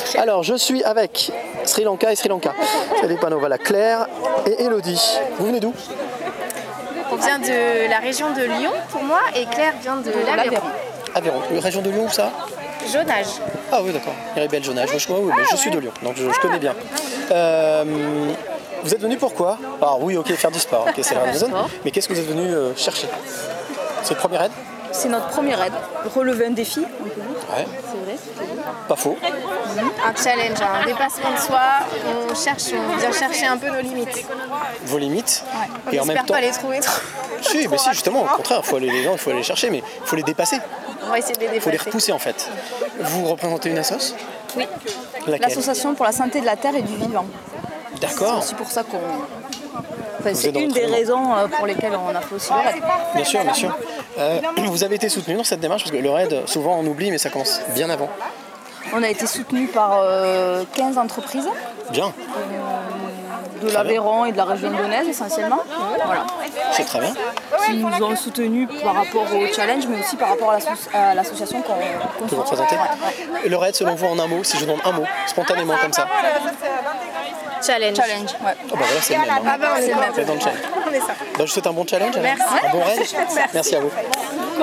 Alors, je suis avec Sri Lanka et Sri Lanka. Les panneaux, voilà, Claire et Elodie. Vous venez d'où? On vient de la région de Lyon pour moi et Claire vient de l'Aveyron. Aveyron. Région de Lyon, où ça? Jaunage. Ah oui, d'accord. Iribel Jaunage. Je suis de Lyon, donc je connais bien. Vous êtes venu pourquoi? Ah oui, ok, faire du sport. Ok, c'est la raison. Mais qu'est-ce que vous êtes venu chercher? C'est le premier aide? C'est notre première aide. Relever un défi. Ouais. C'est vrai. Pas faux. Un challenge, un dépassement de soi. On vient chercher un peu nos limites. Vos limites. Ouais. Et On en même n'espère temps. pas les trouver trop. Si, mais si, justement, au contraire, les gens, il faut aller les chercher, mais il faut les dépasser. On va essayer de les Il faut les dépasser. repousser en fait. Vous représentez une assoce? Oui. Laquelle? L'association pour la santé de la terre et du vivant. D'accord. C'est aussi pour ça qu'on. Enfin, êtes c'est dans une le des traitement. raisons pour lesquelles on a fait aussi le RAID. Bien sûr, bien sûr. Vous avez été soutenu dans cette démarche parce que le RAID, souvent on oublie, mais ça commence bien avant. On a été soutenu par 15 entreprises Bien, de l'Aveyron et de la région lyonnaise essentiellement. Voilà. c'est très bien. Qui nous ont soutenus par rapport au challenge, mais aussi par rapport à l'association qu'on Que vous représentez. Le RAID, selon vous, en un mot, si je vous demande un mot, spontanément comme ça. Challenge. Challenge, ouais. Oh bah voilà, c'est le même. Ah bah on est Vous êtes dans le challenge. On est ça. Bah, je vous souhaite un bon challenge. alors. Merci. Un bon RAID. Merci à vous.